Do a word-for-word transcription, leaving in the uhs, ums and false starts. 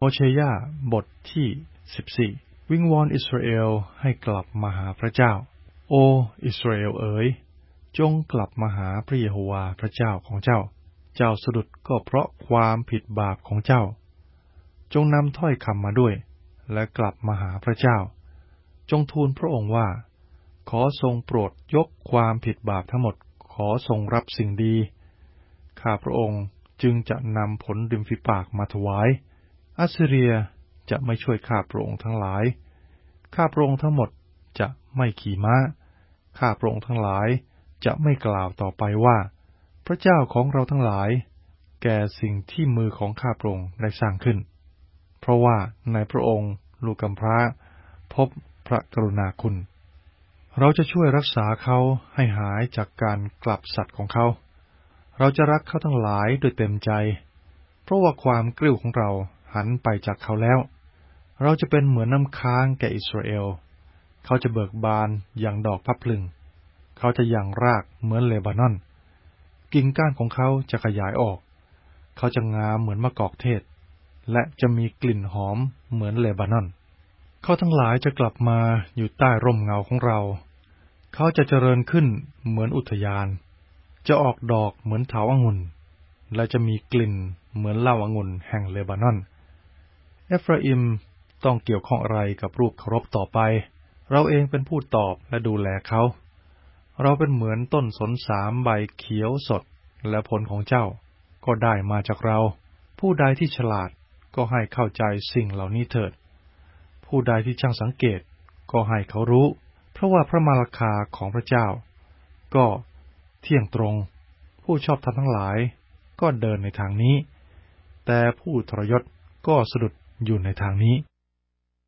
เชยาบทที่สิบสี่วิงวอนอิสราเอลให้กลับมาหาพระเจ้าโออิสราเอลเอ๋ยจงกลับมาหาพระเยโฮวาห์พระเจ้าของเจ้าเจ้าสะดุดก็เพราะความผิดบาปของเจ้าจงนำถ้อยคำมาด้วยและกลับมาหาพระเจ้าจงทูลพระองค์ว่าขอทรงโปรดยกความผิดบาปทั้งหมดขอทรงรับสิ่งดีข้าพระองค์จึงจะนำผลริมฝีปากมาถวายอัสซีเรียจะไม่ช่วยข้าพระองค์ทั้งหลายข้าพระองค์ทั้งหมดจะไม่ขี่ม้าข้าพระองค์ทั้งหลายจะไม่กล่าวต่อไปว่าพระเจ้าของเราทั้งหลายแก่สิ่งที่มือของข้าพระองค์ได้สร้างขึ้นเพราะว่าในพระองค์ลูกกำพร้าพบพระกรุณาคุณเราจะช่วยรักษาเขาให้หายจากการกลับสัตว์ของเขาเราจะรักเขาทั้งหลายโดยเต็มใจเพราะว่าความกลิ้วของเราหันไปจากเขาแล้วเราจะเป็นเหมือนน้ำค้างแก่อิสราเอลเขาจะเบิกบานอย่างดอกพลับพลึงเขาจะยังรากเหมือนเลบานอนกิ่งก้านของเขาจะขยายออกเขาจะงามเหมือนมะกอกเทศและจะมีกลิ่นหอมเหมือนเลบานอนเขาทั้งหลายจะกลับมาอยู่ใต้ร่มเงาของเราเขาจะเจริญขึ้นเหมือนอุทยานจะออกดอกเหมือนเถาองุ่นและจะมีกลิ่นเหมือนเหล้าองุ่นแห่งเลบานอนเอฟราอิมต้องเกี่ยวข้องอะไรกับรูปเคารพต่อไปเราเองเป็นผู้ตอบและดูแลเขาเราเป็นเหมือนต้นสนสามใบเขียวสดและผลของเจ้าก็ได้มาจากเราผู้ใดที่ฉลาดก็ให้เข้าใจสิ่งเหล่านี้เถิดผู้ใดที่ช่างสังเกตก็ให้เขารู้เพราะว่าพระมาราคาของพระเจ้าก็เที่ยงตรงผู้ชอบธรรมทั้งหลายก็เดินในทางนี้แต่ผู้ทรยศก็สะดุดอยู่ในทางนี้